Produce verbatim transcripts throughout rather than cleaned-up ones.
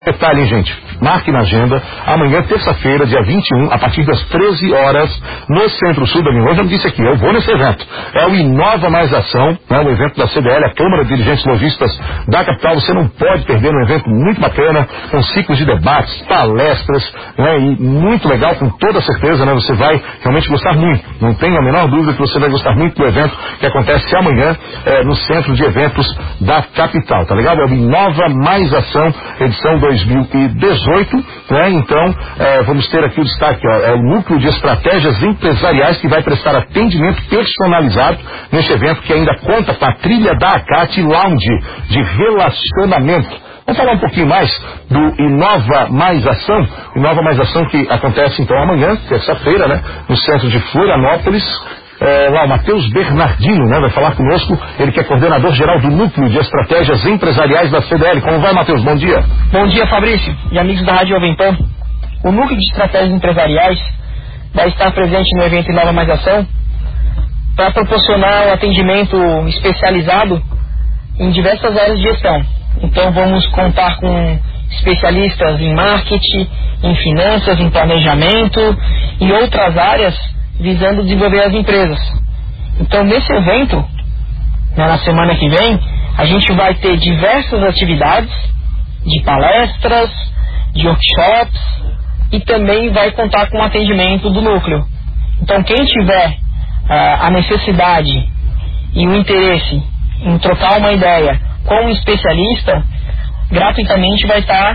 Detalhe, hein, gente, marque na agenda, amanhã, terça-feira, dia vinte e um, a partir das treze horas, no Centro-Sul da Minhoca. Eu já me disse aqui, eu vou nesse evento. É o Inova Mais Ação, né, o evento da C D L, a Câmara de Dirigentes Lojistas da capital. Você não pode perder um evento muito bacana, com ciclos de debates, palestras, né, e muito legal, com toda certeza, né, você vai realmente gostar muito. Não tenho a menor dúvida que você vai gostar muito do evento que acontece amanhã é, no Centro de Eventos da capital, tá legal? É o Inova Mais Ação, edição dois mil e dezoito, né? Então, é, vamos ter aqui o destaque, ó, é o Núcleo de Estratégias Empresariais que vai prestar atendimento personalizado neste evento que ainda conta com a trilha da Acate Lounge de relacionamento. Vamos falar um pouquinho mais do Inova Mais Ação, Inova Mais Ação que acontece então amanhã, terça-feira, né? No centro de Florianópolis. É, lá o Matheus Bernardino, né, vai falar conosco, ele que é coordenador geral do Núcleo de Estratégias Empresariais da C D L. Como vai, Matheus? Bom dia. Bom dia, Fabrício e amigos da Rádio Jovem Pan. O Núcleo de Estratégias Empresariais vai estar presente no evento Inova Mais Ação para proporcionar um atendimento especializado em diversas áreas de gestão. Então vamos contar com especialistas em marketing, em finanças, em planejamento e outras áreas visando desenvolver as empresas. Então, nesse evento, né, na semana que vem, a gente vai ter diversas atividades de palestras, de workshops e também vai contar com o atendimento do núcleo. Então, quem tiver uh, a necessidade e o interesse em trocar uma ideia com um especialista, gratuitamente vai estar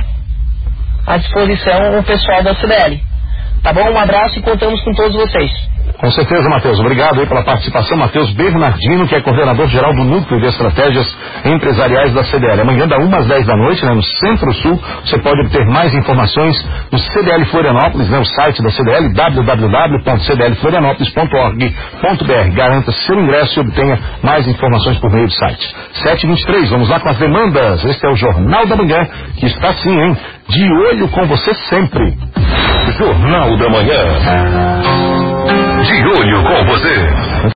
à disposição o pessoal da C D L. Tá bom? Um abraço e contamos com todos vocês. Com certeza, Matheus. Obrigado aí pela participação. Matheus Bernardino, que é coordenador geral do Núcleo de Estratégias Empresariais da C D L. Amanhã, da uma às dez da noite, né, no Centro-Sul, você pode obter mais informações no C D L Florianópolis, né, o site da C D L, w w w ponto c d l florianópolis ponto org ponto b r. Garanta seu ingresso e obtenha mais informações por meio do site. sete e vinte e três, vamos lá com as demandas. Este é o Jornal da Manhã, que está sim, hein? De olho com você sempre. Jornal da Manhã. De olho com você.